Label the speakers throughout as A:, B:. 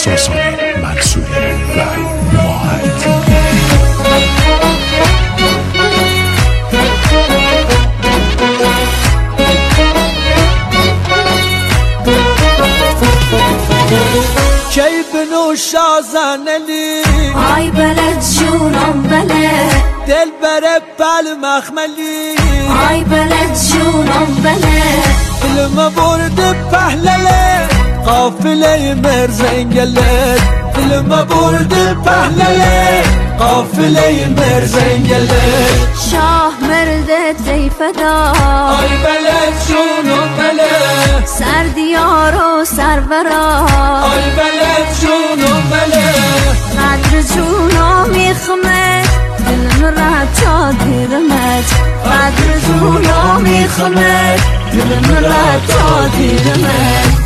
A: ساسانی، منصوری و ماهد.
B: کی بنوش آزانلی
C: آی بلد جونم بلد
B: دل بره بل مخملی
C: آی بلد جونم بلد
B: دلم برد پهلله قافله مرزنگلت دلم برد پهلله قافله مرزنگلت
C: شاه مردت ای فدا
B: آی بلد جونم بلد
C: سردیار و سرورا
B: آی بلد جونم بلد
C: قدر جونم میخمه دلم را تا دیرمت قدر جونم میخمه دلم را تا دیرمت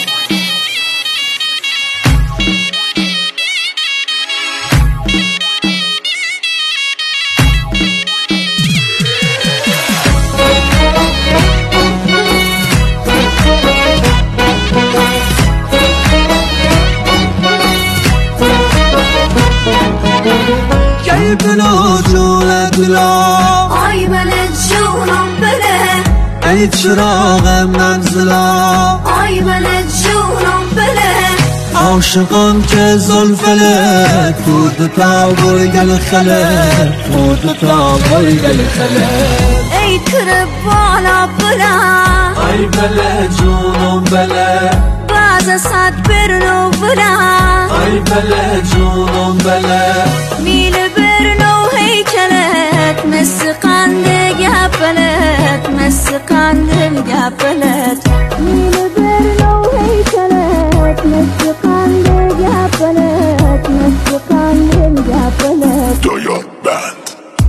B: کی بنو جون دلم
C: آی بلد جونم بله
B: ای چراغ منزلم
C: آی بلد جونم بله
B: عاشقان که زلفله تود تا گل خله تود تا گل خله
C: ای کر بالا بلا
B: آی بله جونم بله
C: باز صد برنو بلا
B: آی بله جونم بله
C: میل برنو هیکلت مثل قند گپلت مثل قند گپلت میل برنو هیکلت مثل قند گپلت مثل قند گپلت
A: دایان بند.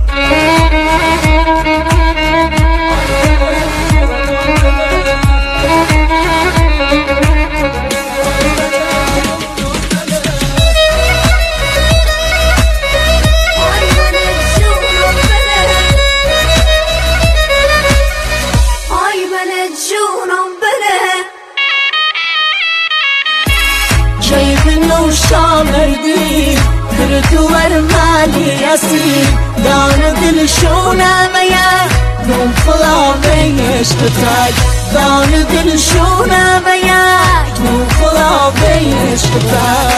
B: شامردی در دوار مالی اسی دان دل شونه میا نم خلا بیش تای دان دل شونه میا نم خلا بیش تای